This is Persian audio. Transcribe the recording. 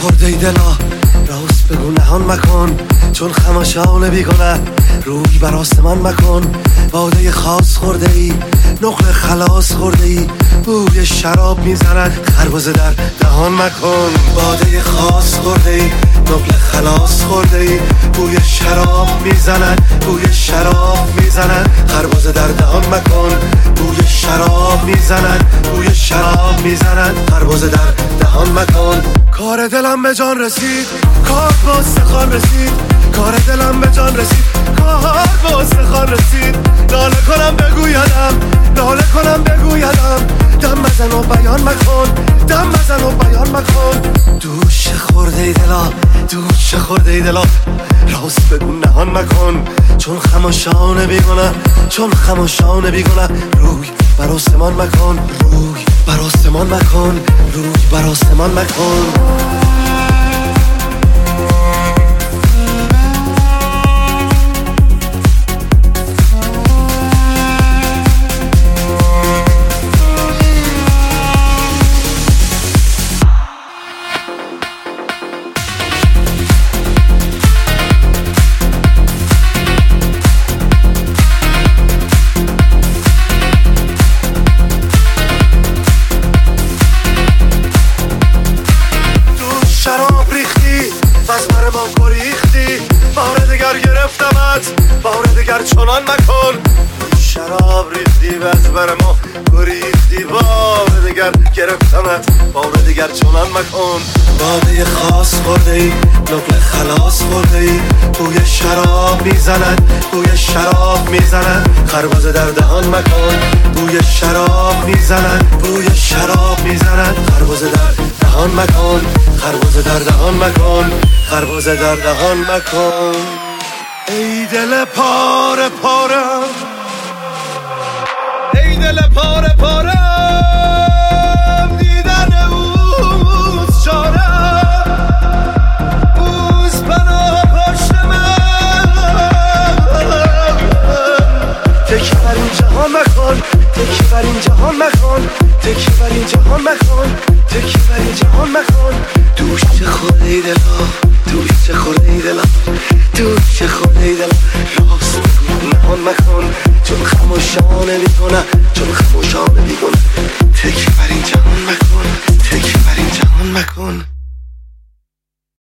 خورده ای دلا، راست بگو نهان مکن، چون خماشان بیگنه روی بر آسمان مکن. باده خاص خورده ای، نقل خلاص خورده ای، بوی شراب میزند خربزه در دهان مکن. باده خاص خورده ای، نقل خلاص خورده ای، بوی شراب میزند، بوی شراب میزند خربزه در دهان مکن. بوی شراب میزند، بوی شراب میزند خربزه در دهان مکن. کار دلم به جان رسید، کار با استخوان رسید، کار دلم به جان رسید، کار با استخوان رسید. ناله کنم بگویدم، ناله کنم بگویدم، دم بزن و بیان مکن، دم بزن و بیان مکن. دوش خورده ای دلا، دوش خورده ای دلا، راست بگو نهان مکن، چون خماشان بیگنه، چون خماشان بیگنه روی بر آسمان مکن، روی بر آسمان مکن، روی بر آسمان مکن. شراب ریختی بس بر ما گریختی، بار دگر گرفتمت، بار دگر چنان مکن. شراب ریختی بس بر ما گریختی، بار دگر گرفتمت، بار دگر چنان مکن. باده خاص خورده ای، نقل خلاص خورده ای، بوی شراب میزند، بوی شراب میزند خربزه در دهان مکن. بوی شراب میزند، بوی شراب میزند خربزه در دهان مکن، خربزه در دهان مکن، خربزه در دهان مکن. ای دل پاره پارم، ای دل پاره پارم، دیدن اوز چارم، اوز پناه پشت من. تکی بر این جهان مکن، تکی بر این جهان مکن، تکی بر این جهان مکن، تکی بر این جهان مکن. دوش خورده ای دلا، دوش خورده ای دلا، دوش خورده ای دلا، راست بگو نهان مکن، چون خماشانه بیگنه، چون خماشانه بیگنه تکی بر این